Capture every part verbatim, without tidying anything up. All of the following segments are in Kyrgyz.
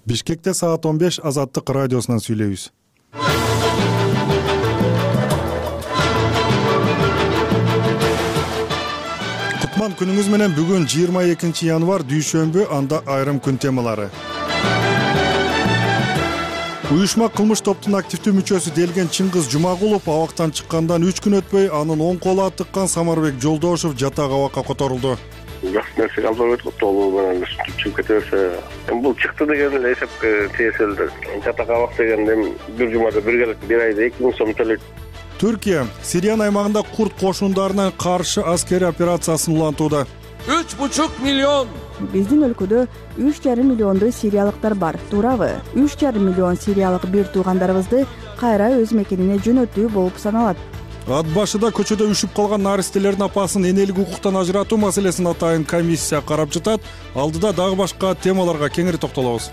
Бишкекте саат он беш Азаттык радиосунан сүйлөйбүз. Кутман күнүңүз менен. Бүгүн жыйырма экинчи январь дүйшөмбү, анда айрым күн темалары. Уюшма кылмыш топтун активдүү мүчөсү делген Чыңгыз Жумагулов абактан чыккандан үч күн өтпөй анын оң колу атыккан Самарбек Жолдошов жатак абакка которулду. Жакшы нерсе алып өтүп толуу менен чыгып кете берсе, бул чыкты деген эле эсепке тиешелдир. Жатак абак деген эми бир жумада бир келет, бир айда эки миң сом төлөйт. Түркия Сириянын аймагында курд кошундарына каршы аскери операциясын улантууда. үч бутук миллион. Биздин өлкөдө үч жарым миллиондой сириялыктар бар. Туурабы? үч жарым миллион сириялык бир туугандарыбызды кайра өз мекенине жөнөтүү болуп саналат. Ат башыда көчөдө үшүп калган наристелердин апасын энелик укуктан ажыратуу маселесин атайын комиссия карап жатат. Алдыда дагы башка темаларга кеңири токтолобуз.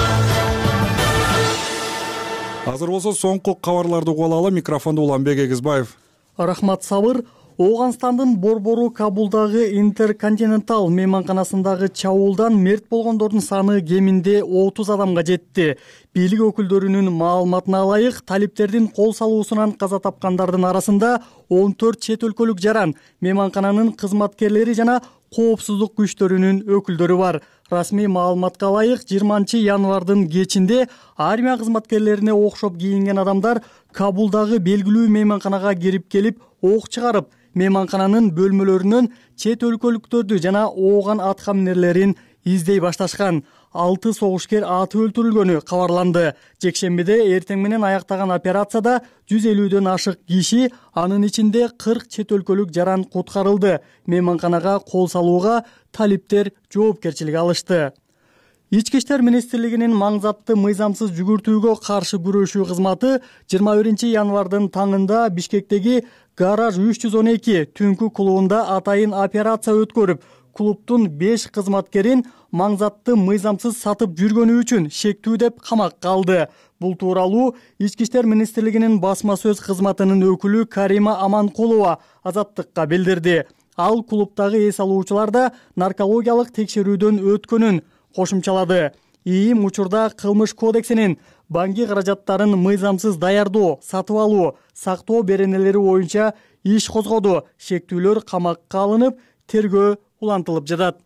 Азыр болсо соңку кабарларды угуп алалы. Микрофонду Уланбек Эгизбаев. Рахмат Сабыр. Ооганстандын борбору Кабулдагы Интерконтинентал мейманканасындагы чабуулдан мерт болгондордун саны кеминде отуз адамга жетти. Бийлик өкүлдөрүнүн маалыматына ылайык, талиптердин кол салуусунан каза тапкандардын арасында он төрт чет өлкөлүк жаран, мейманкананын кызматкерлери жана коопсуздук күчтөрүнүн өкүлдөрү бар. Расмий маалыматка ылайык, жыйырманчы январдын кечинде армия кызматкерлерине окшоп кийинген адамдар Кабулдагы белгилүү мейманканага кирип келип, ок чыгарып, мейманкананын бөлмөлөрүнөн чет өлкөлүктөрдү жана ооган аткаминерлерин издей башташкан. Алты согушкер аты өлтүрүлгөнү кабарланды. Жекшембиде эртең менен аяктаган операцияда жүз элүүдөн ашык киши, анын ичинде кырк чет өлкөлүк жаран куткарылды. Мейманканага кол салууга талиптер жоопкерчилик алышты. Ички иштер министрлигинин маңзатты мыйзамсыз жүгүртүүгө каршы күрөшүү кызматы жыйырма биринчи январдын таңында Бишкектеги Гараж үч жүз он эки түнкү клубунда атайын операция өткөрүп, клубтун беш кызматкерин маңзатты мыйзамсыз сатып жүргөнү үчүн шектүү деп камакка алды. Бул тууралуу Ички иштер министрлигинин басма сөз кызматынын өкүлү Карима Аманкулова Азаттыкка билдирди. Ал клубтагы эс алуучулар да наркологиялык текшерүүдөн өткөнүн кошумчалады. ИИМ учурда кылмыш кодексинин банки каражаттарын мыйзамсыз даярдоо, сатып алуу, сактоо беренелери боюнча иш козгоду. Шектүүлөр камакка алынып, тергөө улантылып жатат.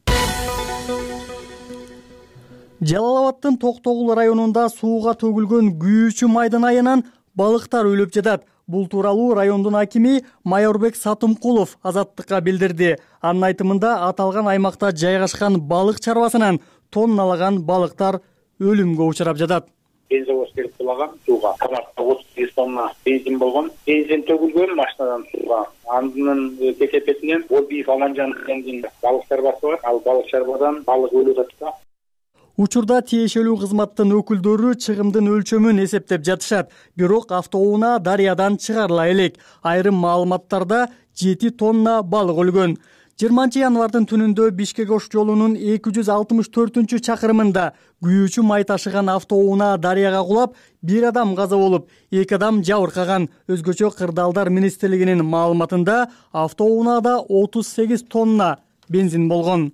Жалал-Абадтын Токтогул районунда сууга төгүлгөн күйүүчү майдын айынан балыктар өлүп жатат. Бул тууралуу райондун акими Майорбек Сатымкулов Азаттыкка билдирди. Анын айтымында аталган аймакта жайгашкан балык чарбасынан тонналаган балыктар өлүмгө учурап жатат. Бензовоз келип кулаган сууга тамакта отуз сегиз тонна бензин болгон. Бензин төгүлгөн машинадан сууга. Анын кесепетинен Обиев Аманжан деген балык чарбасы бар. Ал балык чарбадан балык өлүп жатат. Учурда тиешелүү кызматтын өкүлдөрү чыгымдын өлчөмүн эсептеп жатышат. Бирок автоунаа дарыядан чыгарыла элек. Айрым маалыматтарда жети тонна балык өлгөн. жыйырманчы январдын түнүндө Бишкек-Ош жолунун эки жүз алтымыш төртүнчү чакырымында күйүүчү май ташыган автоунаа дарыяга кулап, бир адам каза болуп, эки адам жабыркаган. Өзгөчө Кырдаалдар министрлигинин маалыматында автоунаада отуз сегиз тонна бензин болгон.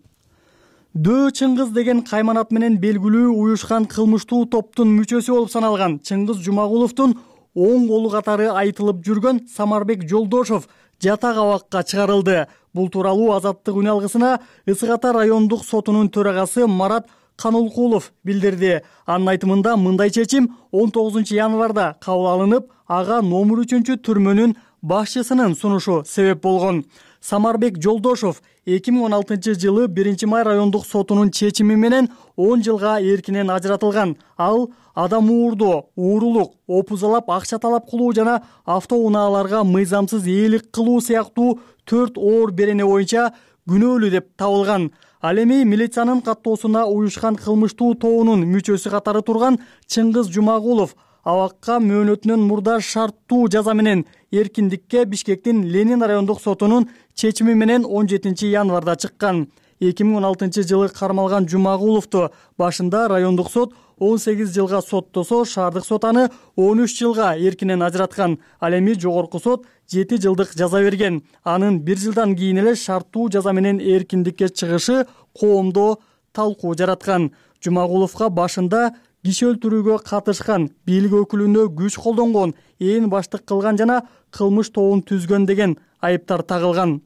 Дөө Чыңгыз деген кайманат менен белгилүү уюшкан кылмыштуу топтун мүчөсү болуп саналган Чыңгыз Жумагуловдун оң колу катары айтылып жүргөн Самарбек Жолдошов жатак абакка чыгарылды. Бул тууралуу Азаттык үн алгысына Ысык Ата райондук сотунун төрагасы Марат Канулкулов билдирди. Анын айтымында мындай чечим он тогузунчу январда кабыл алынып, ага номер үчүнчү түрмөнүн башчысынын сунушу себеп болгон. Самарбек Жолдошов эки миң он алтынчы жылы биринчи май райондук сотунун чечими менен он жылга эркинен ажыратылган. Ал адам уурдоо, уурулук, опузалап акча талап кылуу жана автоунааларга мыйзамсыз ээлик кылуу сыяктуу төрт оор берене боюнча күнөөлүү деп табылган. Ал эми милициянын каттоосуна уюшкан кылмыштуу тобунун мүчөсү катары турган Чыңгыз Жумагулов абакка мөөнөтүнөн мурда шарттуу жаза менен эркиндикке Бишкектин Ленин райондук сотунун чечими менен он жетинчи январда чыккан. эки миң он алтынчы жылы кармалган Жумагуловду башында райондук сот он сегиз жылга соттосо, шаардык сот аны он үч жылга эркинен ажыраткан. Ал эми жогорку сот жети жылдык жаза берген. Анын бир жылдан кийин эле шарттуу жаза менен эркиндикке чыгышы коомдо талкуу жараткан. Жумагуловго башында киши өлтүрүүгө катышкан, бийлик өкүлүнө күч колдонгон, ээн баштык кылган жана кылмыш тобун түзгөн деген айыптар тагылган.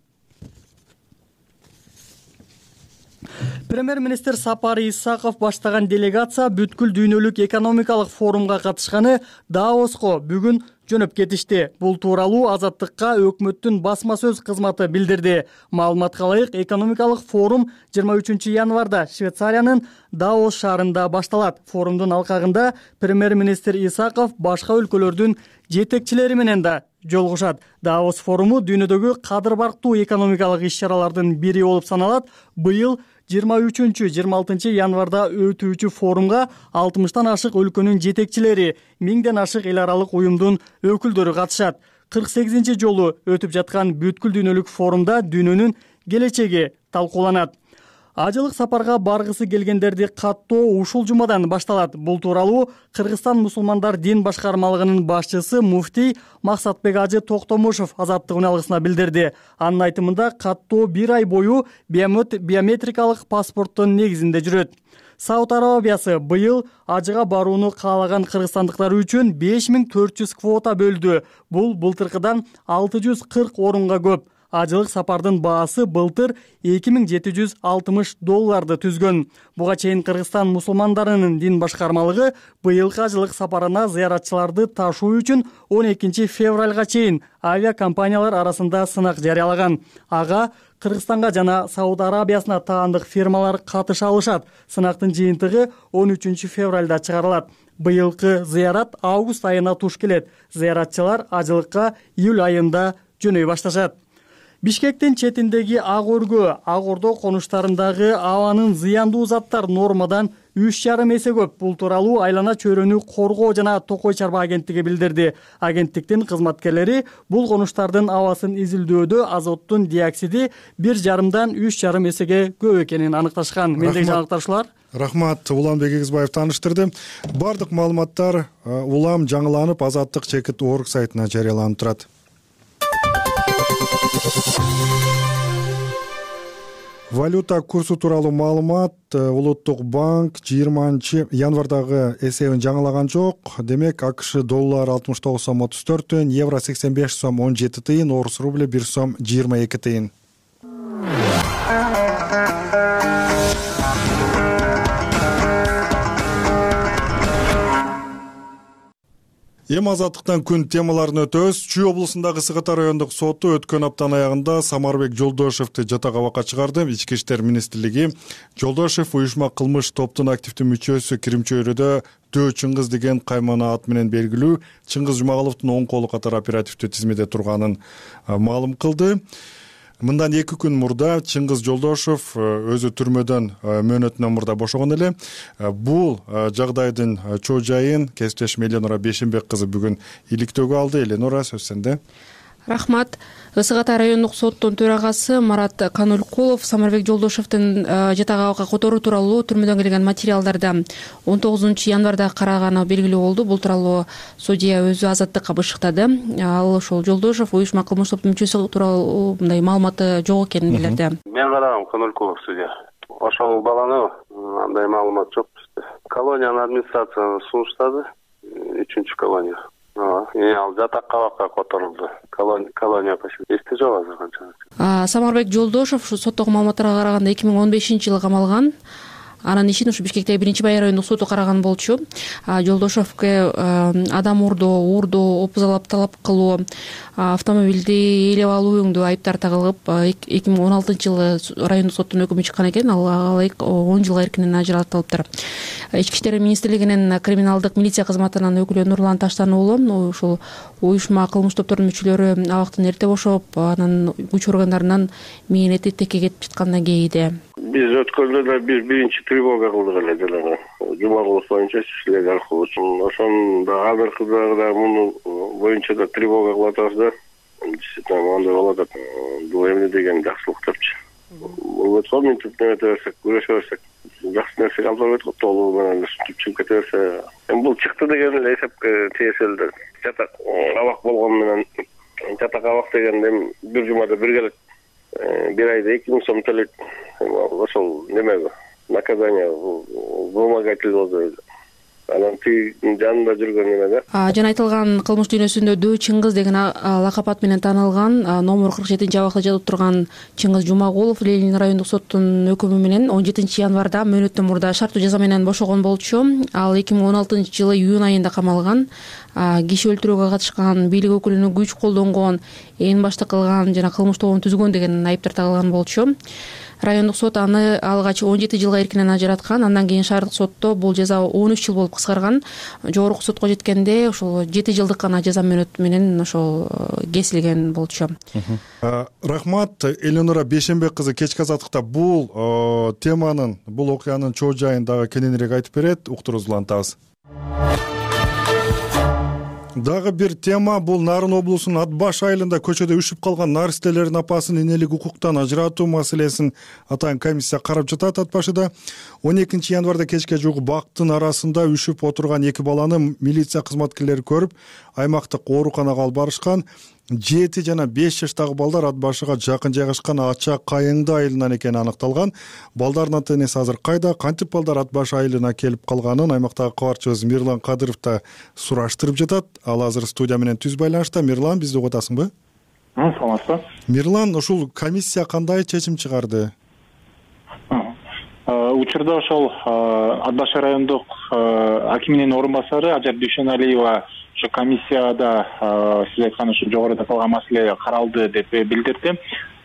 Премьер-министр Сапар Исаков баштаган делегация бүткүл дүйнөлүк экономикалык форумга катышканы Давоско бүгүн жөнөп кетишти. Бул тууралуу Азаттыкка өкмөттүн басма сөз кызматы билдирди. Маалыматка ылайык, экономикалык форум жыйырма үчүнчү январда Швейцариянын Давос шаарында башталат. Форумдун алкагында премьер-министр Исаков башка өлкөлөрдүн жетекчилери менен да жолугушат. Давос форуму дүйнөдөгү кадыр барктуу экономикалык иш-чаралардын бири болуп саналат. Быйыл жыйырма үчүнчү жыйырма алтынчы январда өтүүчү форумга алтымыштан ашык өлкөнүн жетекчилери, миңден ашык эл аралык уюмдун өкүлдөрү катышат. кырк сегизинчи жолу өтүп жаткан бүткүл дүйнөлүк форумда дүйнөнүн келечеги талкууланат. Ажылык сапарга баргысы келгендерди каттоо ушул жумадан башталат. Бул тууралуу Кыргызстан мусулмандар дин башкармалыгынын башчысы муфтий Максатбек Ажы Токтомушев Азаттык уналгысына билдирди. Анын айтымында каттоо бир ай бою биометрикалык паспорттун негизинде жүрөт. Сауд Арабиясы быйыл ажыга барууну каалаган кыргызстандыктар үчүн беш миң төрт жүз квота бөлдү. Бул былтыркыдан алты жүз кырк орунга көп. Ажылык сапардын баасы былтыр эки миң жети жүз алтымыш долларды түзгөн. Буга чейин Кыргызстан мусулмандарынын дин башкармалыгы быйылкы ажылык сапарына зыяратчыларды ташуу үчүн он экинчи февралга чейин авиакомпаниялар арасында сынак жарыялаган. Ага Кыргызстанга жана Сауд Арабиясына таандык фирмалар катыша алышат. Сынактын жыйынтыгы он үчүнчү февралда чыгарылат. Быйылкы зыярат август айына туш келет. Зыяратчылар ажылыкка июль айында жөнөй башташат. Бишкектин четиндеги Ак өргө, Ак Ордо конуштарындагы абанын зыяндуу заттар нормадан үч жарым эсе көп. Бул тууралуу айлана чөйрөнү коргоо жана токой чарба агенттиги билдирди. Агенттиктин кызматкерлери бул конуштардын абасын изилдөөдө азоттун диоксиди бир жарымдан үч жарым эсеге көп экенин аныкташкан. Мендеги жаңылыктар. Рахмат, Уланбек Эгизбаев тааныштырды. Бардык маалыматтар улам жаңыланып Азаттык чекит орг сайтына жарыяланып турат. Валюта курсу тууралуу маалымат. Улуттук банк жыйырманчы январдагы эсебин жаңылаган жок. Демек, АКШ доллар алтымыш тогуз сом отуз төрт тыйын, евро сексен беш сом он жети тыйын, орус рубль бир сом жыйырма эки тыйын. Эми Азаттыктан күн темаларын өтөбүз. Чүй облусундагы Сыгыта райондук соту өткөн аптанын аягында Самарбек Жолдошевду жатак-абакка чыгарды. Ички иштер министрлиги Жолдошев уюшма кылмыш топтун активдүү мүчөсү Кирим чөйрөдө Төө Чыңгыз деген каймана ат менен белгилүү Чыңгыз Жумаголовдун оң колу катары оперативдүү тизмеде турганын маалым кылды. Мындан эки күн мурда Чыңгыз Жолдошев өзү түрмөдөн мөөнөтүнөн мурда бошогон эле. Бул жагдайдын чоо жайын кесиптешим Эленора Бешенбек кызы бүгүн иликтөөгө алды. Эленора, сөз сенде. Рахмат. Сыгыта райондук соттун төрагасы Марат Канулкулов Самарбек Жолдошевдун жатак-абакка которуу тууралуу түрмөдөн келген материалдарды он тогузунчу январда караганы белгилүү болду. Бул тууралуу судья өзү Азаттыкка бышыктады. Ал ошол Жолдошев уюшма кылмыш топтун мүчөсү тууралуу мындай маалыматы жок экенин билдирди. Мен карагам, Канулкулов судья. Ошол баланы андай маалымат жок. Колониянын администрациясына сунуштады. үчүнчү колония. Ал жатак-абакка которулду. Колония почти эсте жок азыр канча. Самарбек Жолдошев соттогу маалыматтарга караганда эки миң он бешинчи жылы камалган. Анын ишин ушу Бишкектеги биринчи бай райондук соту караган болчу. Жолдошевке адам урдоо, уурдоо, опузалап талап кылуу, автомобилди ээлеп алууңду айыптар тагылып, эки миң он алтынчы жылы райондук соттун өкүмү чыккан экен. Ал он жылга эркинен ажыратылыптыр. Ички иштер министрлигинин криминалдык милиция кызматынын өкүлү Нурлан Таштан уулу ушул уюшма кылмыш топтордун мүчөлөрү абактан эрте бошоп, анан күч органдарынан мээнети текке кетип жаткандан кейиде. Биз өткөндө да биз биринчи тревога кылдык эле жанагы Жумагулов боюнча силер аркылуу. Ошондо азыркыда да муну боюнча да тревога кылып атабыз да. Действительно андай болот деп, бул эмне деген жакшылык депчи. Бул өткөн минтип нете берсек, күрөшө берсек, жакшы нерсе алып өтүп толугу менен чыгып кете берсе, эми бул чыкты деген эле эсепке тиешелдир. Жатак абак болгон менен жатак абак деген бир жумада бир келет. Бир айда эки миң сом төлөйт. Ошол немеби? наказание вымогательство анан тиги жанында жүргөн эме да. Жана айтылган кылмыш дүйнөсүндө Дөө Чыңгыз деген лакап ат менен таанылган номер кырк жетинчи абакта жатып турган Чыңгыз Жумагулов Ленин райондук соттун өкүмү менен он жетинчи январда мөөнөттөн мурда шарттуу жаза менен бошогон болчу. Ал эки миң он алтынчы жылы июнь айында камалган. Киши өлтүрүүгө катышкан, бийлик өкүлүнө күч колдонгон, ээн баштык кылган жана кылмыш тобун түзгөн деген айыптар тагылган болчу. Райондук сот аны алгач он жети жылга эркинен ажыраткан. Андан кийин шаардык сотто бул жаза он үч жыл болуп кыскарган. Жогорку сотко жеткенде ошол жети жылдык гана жаза мөөнөт менен ошол кесилген болчу. Рахмат, Эленора Бейшенбек кызы кечки азаттыкта бул теманын, бул окуянын чоо жайын дагы кененирээк айтып берет. Уктуруңузду улантабыз. Дагы бир тема бул Нарын облусунун Ат баш айылында көчөдө үшүп калган наристелердин апасын энелик укуктан ажыратуу маселесин атайын комиссия карап жатат. Ат башыда он экинчи январда кечке жугу бактын арасында үшүп отурган эки баланы милиция кызматкерлери көрүп, аймактык ооруканага алып барышкан. жети жана беш жаштагы балдар Ат башыга жакын жайгашкан Ача Кайыңды айылынан экени аныкталган. Балдардын ата энеси азыр кайда, кантип балдар Ат баш айылына келип калганын аймактагы кабарчыбыз Мирлан Кадыров да сураштырып жатат. Ал азыр студия менен түз байланышта. Мирлан, бизди угуп атасыңбы? Саламатсызбы? Мирлан, ушул комиссия кандай чечим чыгарды? Учурда ошол Ат баш райондук акиминин орун басары Ажар Дүйшөналиева ошо комиссияда сиз айткан ошо жогоруда аталган маселе каралды деп билдирди.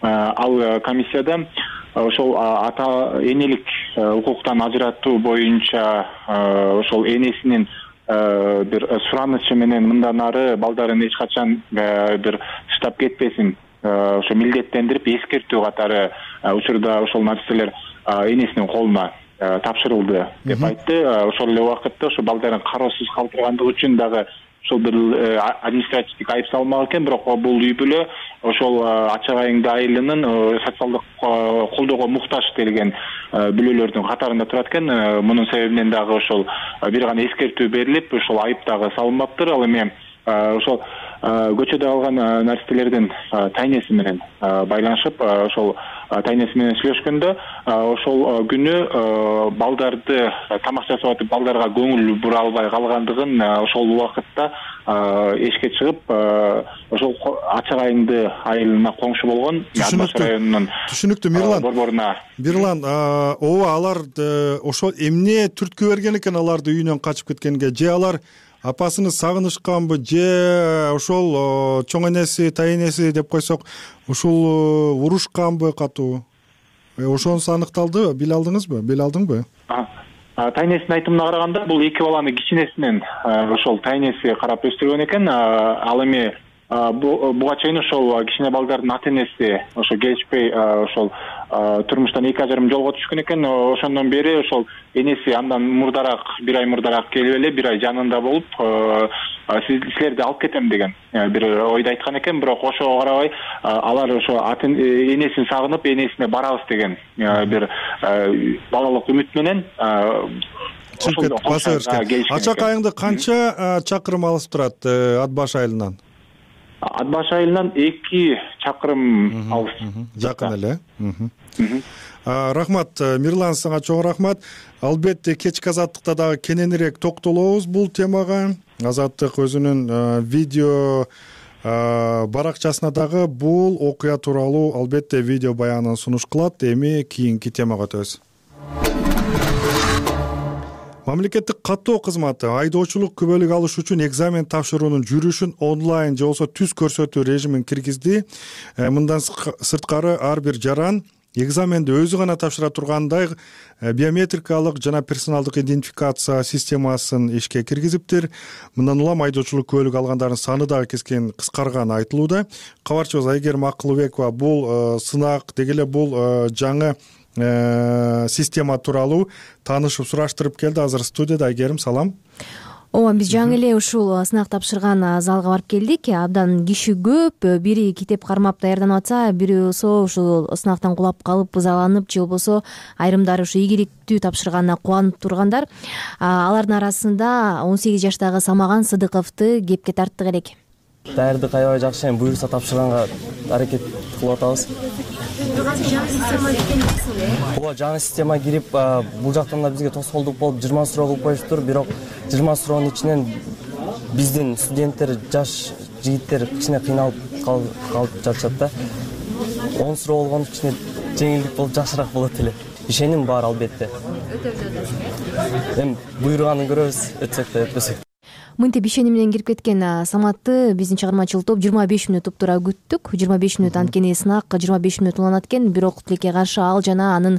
Ал комиссияда ошол ата энелик укуктан ажыратуу боюнча ошол энесинин бир суранычы менен мындан ары балдарын эч качан бир таштап кетпесин ошо милдеттендирип эскертүү катары учурда ошол нерселер энесинин колуна тапшырылды деп айтты. Ошол эле убакытта ошо балдарын кароосуз калтыргандыгы үчүн дагы ошол бир административдик айып салмак экен, бирок бул үй бүлө ошол Ача Кайыңды айылынын социалдык колдоого муктаж делген бүлөлөрдүн катарында турат экен. Мунун себебинен дагы ошол бир гана эскертүү берилип, ошол айып дагы салынмаптыр. Ал эми ошол көчөдө алган наристелердин тайнеси менен байланышып, ошол тайнеси менен сүйлөшкөндө ошол күнү балдарды тамак жасап атып балдарга көңүл бура албай калгандыгын ошол убакытта эшикке чыгып ошол Ача Кайыңды айылына коңшу болгон Ат баш районунун түшүнүктүү. Мирлан борборуна Мирлан ооба, алар ошол эмне түрткү берген экен аларды үйүнөн качып кеткенге? Же алар апасыны сагынышканбы, же ошол чоң энеси, тайнеси деп койсок, ушул урушканбы катуу? Ошонусу аныкталдыбы? Биле алдыңызбы? Биле алдыңбы? Тайнесинин айтымына караганда бул эки баланы кичинесинен ошол тайнеси карап өстүргөн экен. Ал эми буга чейин ошол кичине балдардын ата энеси ошо келишпей ошол турмуштан эки ажырым жолго түшкөн экен. Ошондон бери ошол энеси андан мурдараак, бир ай мурдараак келип эле бир ай жанында болуп, силерди алып кетем деген бир ойду айткан экен. Бирок ошого карабай алар ошо энесин сагынып, энесине барабыз деген бир балалык үмүт менен чыгып кетип баса беришкен. Ача Кайыңды канча чакырым алыс турат Ат баш айылынан? Ат баш айылынан эки чакырым алыс. Жакын эле. Рахмат, Мирлан, сага чоң рахмат. Албетте кечки азаттыкта дагы кененирээк токтолобуз бул темага. Азаттык өзүнүн видео баракчасына дагы бул окуя тууралуу албетте видео баянын сунуш кылат. Эми кийинки темага өтөбүз. Мамлекеттик каттоо кызматы айдоочулук күбөлүк алыш үчүн экзамен тапшыруунун жүрүшүн онлайн же болбосо түз көрсөтүү режимин киргизди. Мындан сырткары ар бир жаран экзаменди өзү гана тапшыра тургандай биометрикалык жана персоналдык идентификация системасын ишке киргизиптир. Мындан улам айдоочулук күбөлүк алгандардын саны дагы кескен кыскарганы айтылууда. Кабарчыбыз Айгерим Акылбекова бул сынак деги эле бул жаңы система тууралуу таанышып сураштырып келди. Азыр студияда. Айгерим, салам. Ооба, биз жаңы эле ушул сынак тапшырган залга барып келдик. Абдан киши көп, бири китеп кармап даярданып атса, бири болсо ушул сынактан кулап калып ызаланып, же болбосо айрымдары ушу ийгиликтүү тапшырганына кубанып тургандар. Алардын арасында он сегиз жаштагы Самаган Сыдыковду кепке тарттык элек. Даярдык аябай жакшы, буюрса тапшырганга аракет кылып атабыз. азыр жаңы система экенин билесиң э? ооба, жаңы система кирип, бул жактан да бизге тоскоолдук болуп жыйырма суроо кылып коюшуптур. Бирок жыйырма суроонун ичинен биздин студенттер, жаш жигиттер кичине кыйналып калып жатышат да. он суроо болгон кичине жеңилдик болуп жакшыраак болот эле. Ишеним бар албетте. Өтөп жатасың э? Эми буйруганын көрөбүз, өтсөк да өтпөсөк. Мынтип ишеним менен кирип кеткен Саматты биздин чыгармачыл топ жыйырма беш мүнөт туптура күттүк. жыйырма беш мүнөт анткени сынак жыйырма беш мүнөт уланат экен, бирок тилекке каршы ал жана анын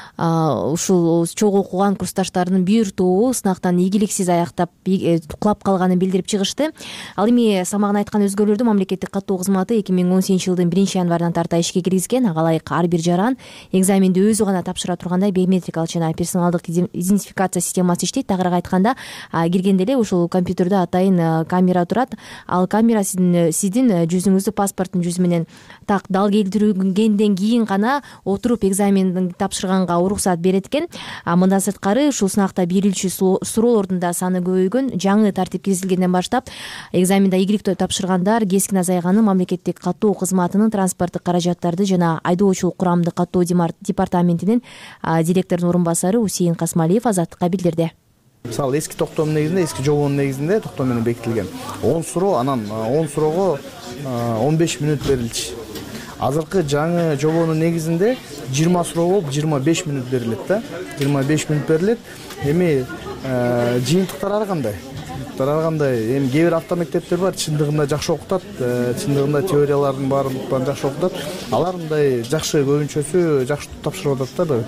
ушул чогуу окуган курсташтарынын бир тобу сынактан ийгиликсиз аяктап кулап калганын билдирип чыгышты. Ал эми Самагын айткан өзгөлөрдү мамлекеттик каттоо кызматы эки миң он сегизинчи жылдын биринчи январынан тарта ишке киргизген. Ага ылайык ар бир жаран экзаменди өзү гана тапшыра тургандай биометрикалык жана персоналдык идентификация системасы иштейт. Тагыраак айтканда, киргенде эле ушул компьютерде атайын камера турат. Ал камера сиздин сиздин жүзүңүздү, паспорттун жүзү менен так дал келтиргенден кийин гана отуруп экзаменди тапшырганга уруксат берет экен. Мындан сырткары ушул сынакта берилчү суроолордун да саны көбөйгөн. Жаңы тартип киргизилгенден баштап экзаменде ийгиликтүү тапшыргандар кескин азайганы мамлекеттик каттоо кызматынын транспорттук каражаттарды жана айдоочулук курамдык каттоо департаментинин директорунун орун басары Усейин Касмалиев Азаттыкка билдирди. Мисалы эски токтом негизинде, эски жобонун негизинде токтом менен бекитилген он суроо, анан он суроого он беш мүнөт берилчү. Азыркы жаңы жобонун негизинде жыйырма суроо болуп жыйырма беш мүнөт берилет да. жыйырма беш мүнөт берилет. Эми жыйынтыктар ар кандай? Ар кандай? Эми кээ бир автомектептер бар, чындыгында жакшы окутат, чындыгында теориялардын баарын жакшы окутат. Алар мындай жакшы көбүнчөсү жакшы тапшырып атат да.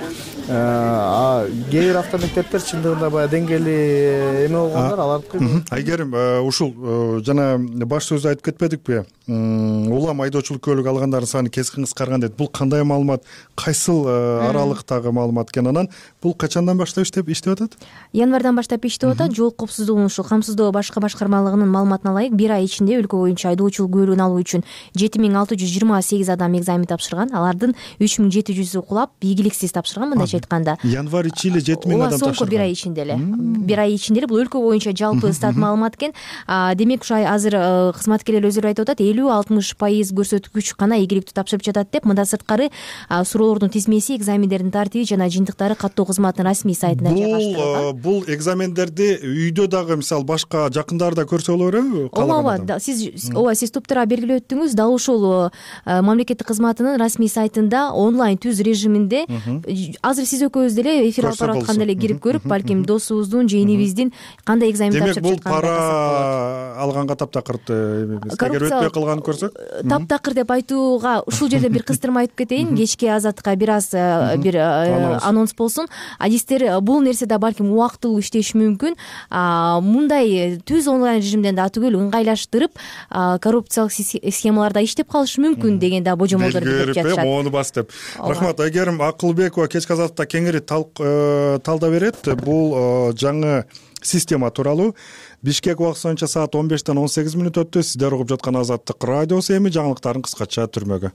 А кээ бир автомектептер чындыгында баягы деңгээли эме болгондар, алардыкы. Айгерим, ушул жана баш сөздү айтып кетпедикпи? Улам айдоочулук көлүк алгандардын саны кескин кыскарган дейт. Бул кандай маалымат? Кайсыл аралыктагы маалымат экен? Анан бул качандан баштап иштеп иштеп атат? Январдан баштап иштеп атат. Жол коопсуздугунун ушул камсыздоо башкы башкармалыгынын маалыматына ылайык бир ай ичинде өлкө боюнча айдоочулук көлүгүн алуу үчүн жети миң алты жүз жыйырма сегиз адам экзамен тапшырган. Алардын үч миң жети жүзү кулап, ийгиликсиз тапшырган, мындайча айтканда. Январь ичи эле жети миң адам тапшырган. Соңку бир ай ичинде эле. Бир ай ичинде эле бул өлкө боюнча жалпы стат маалымат экен. Демек ушу азыр кызматкерлер өзүлөрү айтып атат, элүү алтымыш пайыз көрсөткүч гана ийгиликтүү тапшырып жатат деп. Мындан сырткары суроолордун тизмеси, экзамендердин тартиби жана жыйынтыктары каттоо кызматынын расмий сайтында жайгаштырылган. Бул экзамендерди үйдө дагы мисалы башка жакындар да көрсө боло береби? Ооба, сиз ооба сиз туптура белгилеп өттүңүз. Дал ушул мамлекеттик кызматынын расмий сайтында онлайн түз режиминде азыр сиз экөөбүз деле эфир алып баратканда эле кирип көрүп, балким досубуздун, жээнибиздин кандай экзамен тапшырып жатканын. Демек бул пара алганга таптакыр эмес. Эгер өтпөй калганын көрсөк, таптакыр деп айтууга ушул жерден бир кыстырма айтып кетейин. Кечки Азаттыкка бир аз бир анонс болсун. Адистер бул нерсе да балким убактылуу иштеши мүмкүн. Мындай түз онлайн режимден да түгөл ыңгайлаштырып, коррупциялык схемаларда иштеп калышы мүмкүн деген да божомолдор билдирип жатышат. Мону бас деп. Рахмат. Айгерим Акылбекова кечки Азаттыкта кеңири талдап берет. Бул жаңы система тууралуу. Бишкек убакыты боюнча саат он бештен он сегиз мүнөт өттү. Сиздер угуп жаткан Азаттык радиосу. Эми жаңылыктарын кыскача түрмөгө.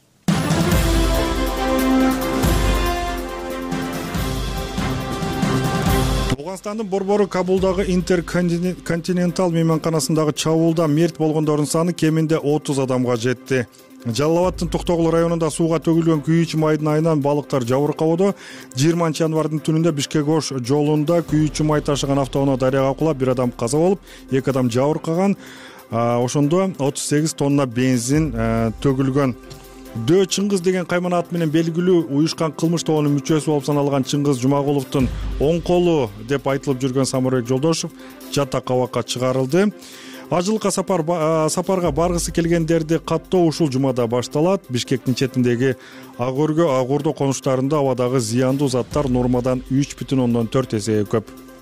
Афганстандын борбору Кабулдагы Интерконтинентал мейманканасындагы чабуулда мерт болгондордун саны кеминде отуз адамга жетти. Жалал-Абадтын Токтогул районунда сууга төгүлгөн күйүүчү майдын айынан балыктар жабыркабоодо. жыйырманчы январдын түнүндө Бишкек-Ош жолунда күйүүчү май ташыган автоунаа дарыяга кулап, бир адам каза болуп, эки адам жабыркаган. Ошондо отуз сегиз тонна бензин төгүлгөн. Дөө Чыңгыз деген кайман аты менен белгилүү уюшкан кылмыш тобунун мүчөсү болуп саналган Чыңгыз Жумагуловдун оң колу деп айтылып жүргөн Самарбек Жолдошов жатак абакка чыгарылды. Ажылыкка сапар сапарга баргысы келгендерди каттоо ушул жумада башталат. Бишкектин четиндеги Ак өргө, Ак Ордо конуштарында абадагы зыяндуу заттар нормадан үч бүтүн ондон төрт эсеге көп.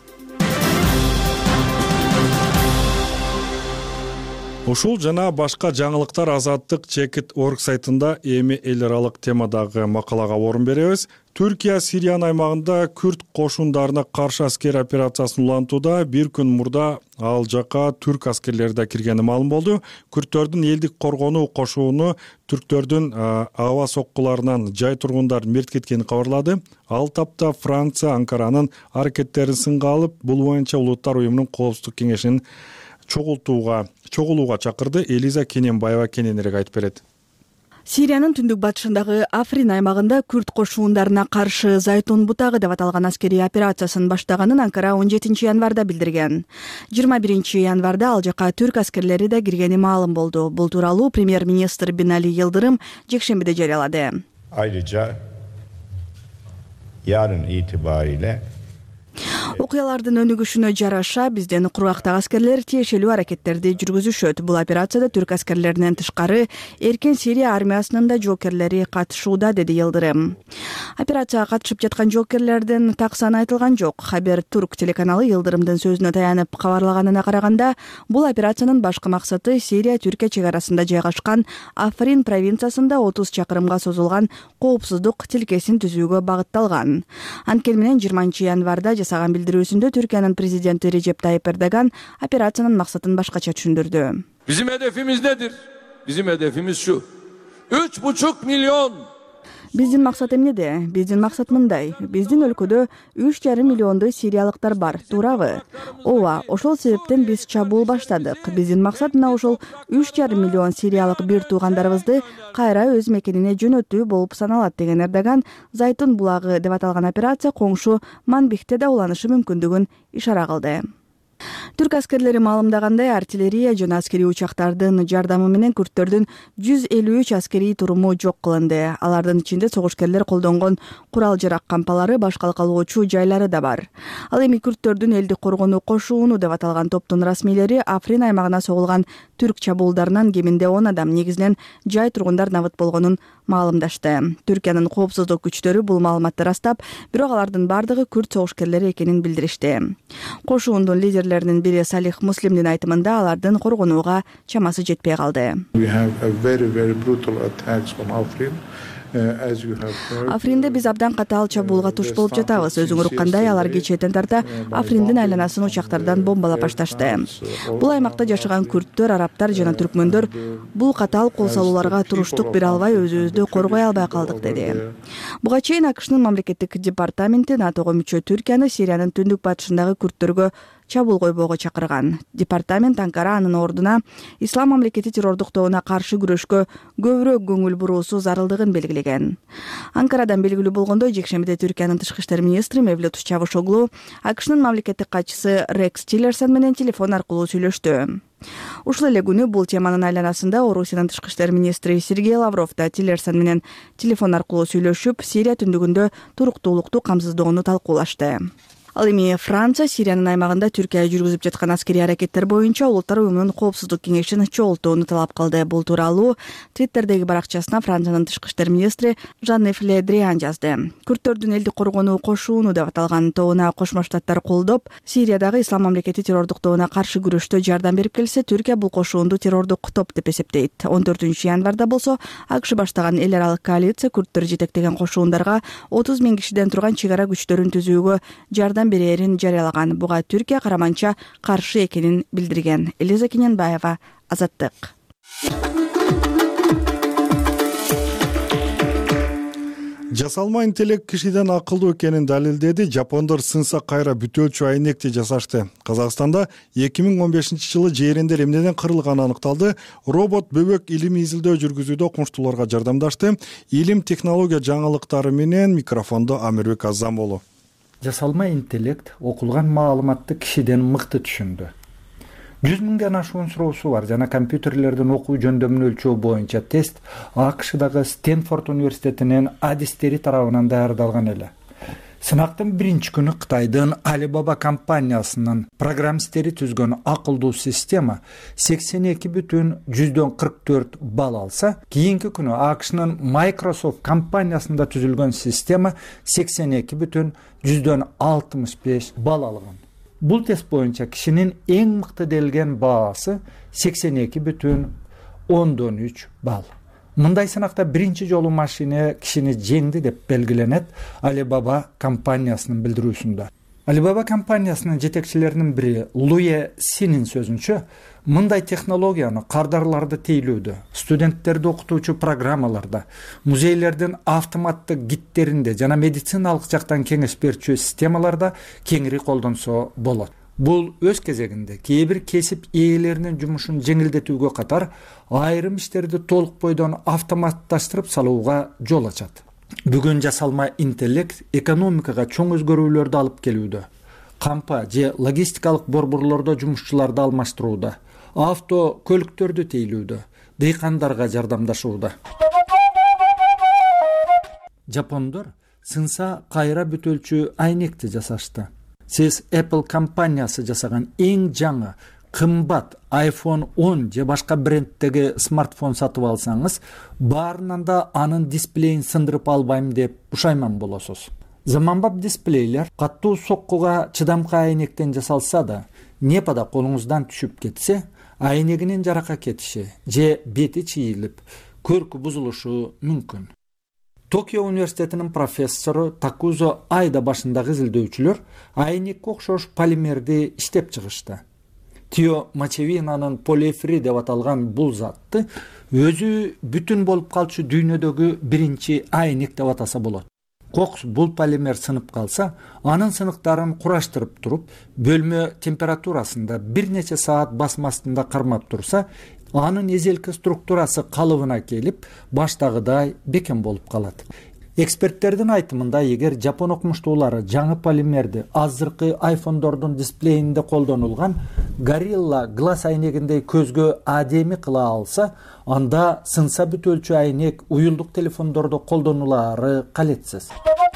Ушул жана башка жаңылыктар Азаттык чекит точка орг сайтында эми эл аралык темадагы макалага орун беребиз. Түркия Сириянын аймагында күрд кошундарына каршы аскер операциясын улантууда. Бир күн мурда ал жака түрк аскерлери да киргени маалым болду. Күрдтөрдүн элдик коргонуу кошууну түрктөрдүн аба соккуларынан жай тургундар мерт кеткенин кабарлады. Ал тапта Франция Анкаранын аракеттерин сынга алып, бул боюнча Улуттар уюмунун коопсуздук кеңешинин чогултууга чогулууга чакырды. Элиза Кененбаева кененирээк айтып берет. Сириянын түндүк батышындагы Африн аймагында күрд кошундарына каршы Зайтун бутагы деп аталган аскерий операциясын баштаганын Анкара он жетинчи январда билдирген. жыйырма биринчи январда ал жака түрк аскерлери да киргени маалым болду. Бул тууралуу премьер-министр Бинали Йылдырым жекшембиде жарыялады. Ayrıca yarın itibariyle Окуялардын өнүгүшүнө жараша биздин кургактагы аскерлер тиешелүү аракеттерди жүргүзүшөт. Бул операцияда түрк аскерлеринен тышкары эркен Сирия армиясынын да жоокерлери катышууда, деди Йылдырым. Операцияга катышып жаткан жоокерлердин так саны айтылган жок. Хабер Турк телеканалы Йылдырымдын сөзүнө таянып кабарлаганына караганда, бул операциянын башкы максаты Сирия-Түркия чек арасында жайгашкан Африн провинциясында отуз чакырымга созулган коопсуздук тилкесин түзүүгө багытталган. Анткени менен жыйырманчы январда жасаган билдирүүсүндө Түркиянын президенти Режеп Тайып Эрдоган операциянын максатын башкача түшүндүрдү. Bizim hedefimiz nedir? Bizim hedefimiz şu. Üç buçuk milyon. Биздин максат эмнеде? Биздин максат мындай. Биздин өлкөдө үч жарым миллиондой сириялыктар бар, туурабы? Ооба, ошол себептен биз чабуул баштадык. Биздин максат мына ошол үч жарым миллион сириялык бир туугандарыбызды кайра өз мекенине жөнөтүү болуп саналат, деген Эрдоган Зайтун булагы деп аталган операция коңшу Манбихте да уланышы мүмкүндүгүн ишара кылды. Түрк аскерлери маалымдагандай, артиллерия жана аскерий учактардын жардамы менен күрттөрдүн жүз элүү үч аскерий туруму жок кылынды. Алардын ичинде согушкерлер колдонгон курал-жарак кампалары, башкалык алуучу жайлары да бар. Ал эми күрттөрдүн элди коргонуу кошууну деп аталган топтун расмийлери Африн аймагына согулган түрк чабуулдарынан кеминде он адам, негизинен жай тургундар набыт болгонун маалымдашты. Түркиянын коопсуздук күчтөрү бул маалыматты растап, бирок алардын бардыгы күрд согушкерлери экенин билдиришти. Кошуундун лидерлеринин бири Салих Муслимдин айтымында алардын коргонууга чамасы жетпей калды. Афринде биз абдан катаал чабуулга туш болуп жатабыз. Өзүңөр уккандай, алар кечээден тарта Африндин айланасын учактардан бомбалап башташты. Бул аймакта жашаган күрттөр, араптар жана түркмөндөр бул катаал кол салууларга туруштук бере албай, өзүбүздү коргой албай калдык, деди. Буга чейин АКШнын мамлекеттик департаменти НАТОго мүчө Түркияны Сириянын түндүк батышындагы күрттөргө чабуул койбоого чакырган. Департамент Анкара анын ордуна Ислам мамлекети террордук тобуна каршы күрөшкө көбүрөөк көңүл буруусу зарылдыгын белгилеген. Анкарадан белгилүү болгондой, жекшембиде Түркиянын тышкы иштер министри Мевлют Чавушоглу АКШнын мамлекеттик катчысы Рекс Тиллерсон менен телефон аркылуу сүйлөштү. Ушул эле күнү бул теманын айланасында Орусиянын тышкы иштер министри Сергей Лавров да Тиллерсон менен телефон аркылуу сүйлөшүп, Сирия түндүгүндө туруктуулукту камсыздоону талкуулашты. Ал эми Франция Сириянын аймагында Түркия жүргүзүп жаткан аскерий аракеттер боюнча Улуттар уюмунун коопсуздук кеңешин чогултууну талап кылды. Бул тууралуу Твиттердеги баракчасына Франциянын тышкы иштер министри Жан-Эв Ле Дриан жазды. Күрттөрдүн элди коргонуу кошууну деп аталган тобуна Кошмо Штаттар колдоп, Сириядагы Ислам мамлекети террордук тобуна каршы күрөштө жардам берип келсе, Түркия бул кошуунду террордук топ деп эсептейт. он төртүнчү январда болсо АКШ баштаган эл аралык коалиция күрттөр жетектеген кошуундарга отуз миң кишиден турган чек ара күчтөрүн түзүүгө жардам берерин жарыялаган. Буга Түркия караманча каршы экенин билдирген. Элиза Кененбаева, Азаттык. Жасалма интеллект кишиден акылдуу экенин далилдеди. Жапондор сынса кайра бүтөөлчү айнекти жасашты. Казакстанда эки миң он бешинчи жылы жеринде эмнеден кырылганы аныкталды. Робот бөбөк илимий изилдөө жүргүзүүдө окумуштууларга жардамдашты. Илим технология жаңылыктары менен микрофондо Амирбек Азамолу. Жасалма интеллект окулган маалыматты кишиден мыкты түшүндү. жүз миңден ашуун суроосу бар жана компьютерлердин окуу жөндөмүн өлчөө боюнча тест АКШдагы Стэнфорд университетинин адистери тарабынан даярдалган эле. Сынактын биринчи күнү Кытайдын Alibaba компаниясынын программисттери түзгөн акылдуу система сексен эки бүтүн жүздөн кырк төрт балл алса, кийинки күнү АКШнын Microsoft компаниясында түзүлгөн система сексен эки бүтүн жүздөн алтымыш беш балл алган. Бул тест боюнча кишинин эң мыкты делген баасы сексен эки бүтүн ондон үч балл. Мындай сынакта биринчи жолу машина кишини жеңди деп белгиленет Alibaba компаниясынын билдирүүсүндө. Alibaba компаниясынын жетекчилеринин бири Луе Синин сөзүнчө, мындай технологияны кардарларды тейлүүдө, студенттерди окутуучу программаларда, музейлердин автоматтык гидтеринде жана медициналык жактан кеңеш берчү системаларда кеңири колдонсо болот. Бул өз кезегинде кээ бир кесип ээлеринин жумушун жеңилдетүүгө катар айрым иштерди толук бойдон автоматташтырып салууга жол ачат. Бүгүн жасалма интеллект экономикага чоң өзгөрүүлөрдү алып келүүдө. Кампа же логистикалык борборлордо жумушчуларды алмаштырууда, авто көлүктөрдү тейлүүдө, дыйкандарга жардамдашууда. Жапондор сынса кайра бүтөлчү айнекти жасашты. Сиз Apple компаниясы жасаган эң жаңы кымбат айфон он же башка бренддеги смартфон сатып алсаңыз, баарынан да анын дисплейин сындырып албайм деп пушайман болосуз. Заманбап дисплейлер каттуу соккуга чыдамкы айнектен жасалса да, непада колуңуздан түшүп кетсе, айнегинин жарака кетиши же бети чийилип, көркү бузулушу мүмкүн. Токио университетинин профессору Такузо Айда башындагы изилдөөчүлөр айнекке окшош полимерди иштеп чыгышты. Тио Мачевинанын полиэфри деп аталган бул затты өзү бүтүн болуп калчу дүйнөдөгү биринчи айнек деп атаса болот. Кокс бул полимер сынып калса, анын сыныктарын кураштырып туруп, бөлмө температурасында бир нече саат басма астында кармап турса, анын эзелки структурасы калыбына келип, баштагыдай бекем болуп калат. Эксперттердин айтымында, эгер жапон окумуштуулары жаңы полимерди азыркы айфондордун дисплейинде колдонулган Gorilla Glass айнегиндей көзгө адеми кыла алса, анда сынса бүтөлчү айнек уюлдук телефондордо колдонулаары калетсиз.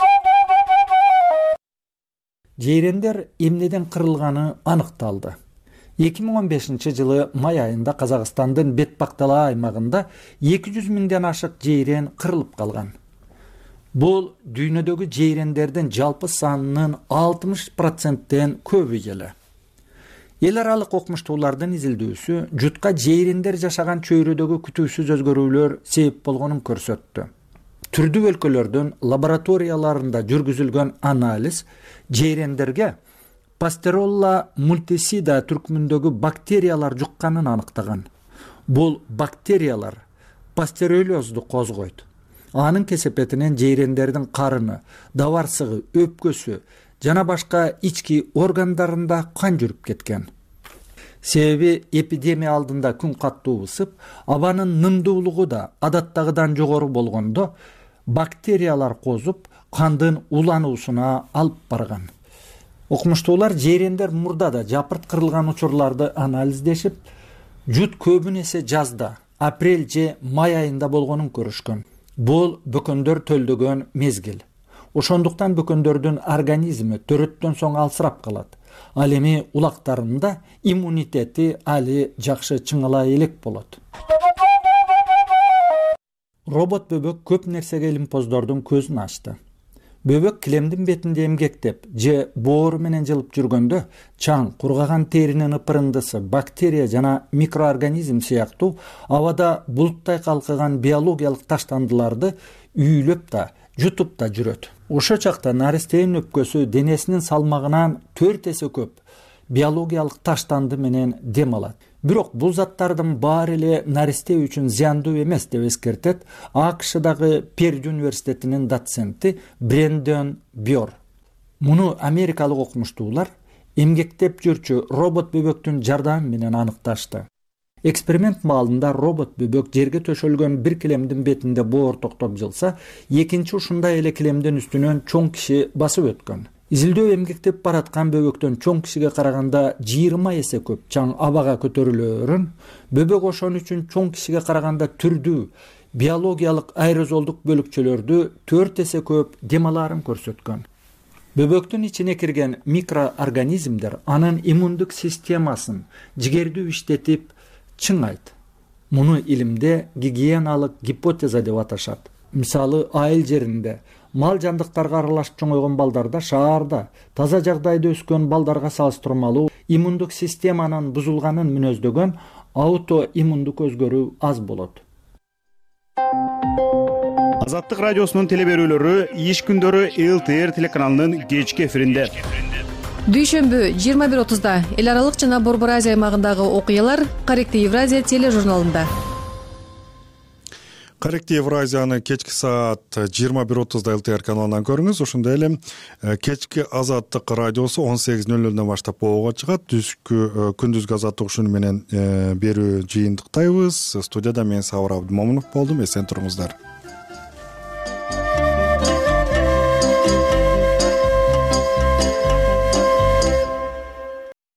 Жейрендер эмнеден кырылганы аныкталды. эки миң он бешинчи жылы май айында Казакстандын Бетпактала аймагында эки жүз миңден ашык жейрен кырылып калган. Бул дүйнөдөгү жейрендердин жалпы санынын алтымыш проценттен көбү эле. Эл аралык окумуштуулардын изилдөөсү жутка жейрендер жашаган чөйрөдөгү күтүүсүз өзгөрүүлөр себеп болгонун көрсөттү. Түрдүү өлкөлөрдүн лабораторияларында жүргүзүлгөн анализ жейрендерге Пастеролла мультисида түркүмүндөгү бактериялар жукканын аныктаган. Бул бактериялар пастероллезду козгойт. Анын кесепетинен жейрендердин карыны, даварсыгы, өпкөсү жана башка ички органдарында кан жүрүп кеткен. Себеби эпидемия алдында күн каттуу ысып, абанын нымдуулугу да адаттагыдан жогору болгондо бактериялар козуп, кандын улануусуна алып барган. Окумуштуулар жейрендер мурда да жапырт кырылган учурларды анализдешип, жут көбүнесе жазда, апрель же май айында болгонун көрүшкөн. Бул бөкөндөр төлдөгөн мезгил. Ошондуктан бөкөндөрдүн организми төрөттөн соң алсырап калат. Ал эми улактарында иммунитети али жакшы чыңала элек болот. Робот бөбөк көп нерсеге илимпоздордун көзүн ачты. Бөбөк килемдин бетинде эмгектеп же боору менен жылып жүргөндө чаң, кургаган теринин ыпырындысы, бактерия жана микроорганизм сыяктуу абада булуттай калкыган биологиялык таштандыларды үйлөп да, жутуп да жүрөт. Ошо чакта наристенин өпкөсү денесинин салмагынан төрт эсе көп биологиялык таштанды менен дем алат. Бирок бул заттардын баары эле наристе үчүн зыяндуу эмес деп эскертет АКШдагы Пердью университетинин доценти Брендон Бьор. Муну америкалык окумуштуулар эмгектеп жүрчү робот бөбөктүн жардамы менен аныкташты. Эксперимент маалында робот бөбөк жерге төшөлгөн бир килемдин бетинде боор токтоп жылса, экинчи ушундай эле килемдин үстүнөн чоң киши басып өткөн. Изилдөө эмгектеп бараткан бөбөктөн чоң кишиге караганда жыйырма эсе көп чаң абага көтөрүлөөрүн, бөбөк ошон үчүн чоң кишиге караганда түрдүү биологиялык аэрозолдук бөлүкчөлөрдү төрт эсе көп дем алаарын көрсөткөн. Бөбөктүн ичине кирген микроорганизмдер анын иммундук системасын жигердүү иштетип чыңайт. Муну илимде гигиеналык гипотеза деп аташат. Мисалы, айыл жеринде мал жандыктарга аралашып чоңойгон балдарда, шаарда таза жагдайда өскөн балдарга салыштырмалуу иммундук системанын бузулганын мүнөздөгөн аутоиммундук өзгөрүү аз болот. Азаттык радиосунун телеберүүлөрү иш күндөрү эл тэ эр телеканалынын кечки эфиринде. Дүйшөмбү жыйырма бир отузда эл аралык жана Борбор Азия аймагындагы окуялар Каректи Евразия тележурналында. Корректи Евразияны кечки саат жыйырма бир отузда ЛТР каналынан көрүңүз. Ошондой эле кечки Азаттык радиосу он сегиз нөл нөлдөн баштап боого чыгат. Түшкү күндүзгү Азаттык ушуну менен берүү жыйынтыктайбыз. Студияда мен Сабыр Абдымомунов болдум. Эсен туруңуздар.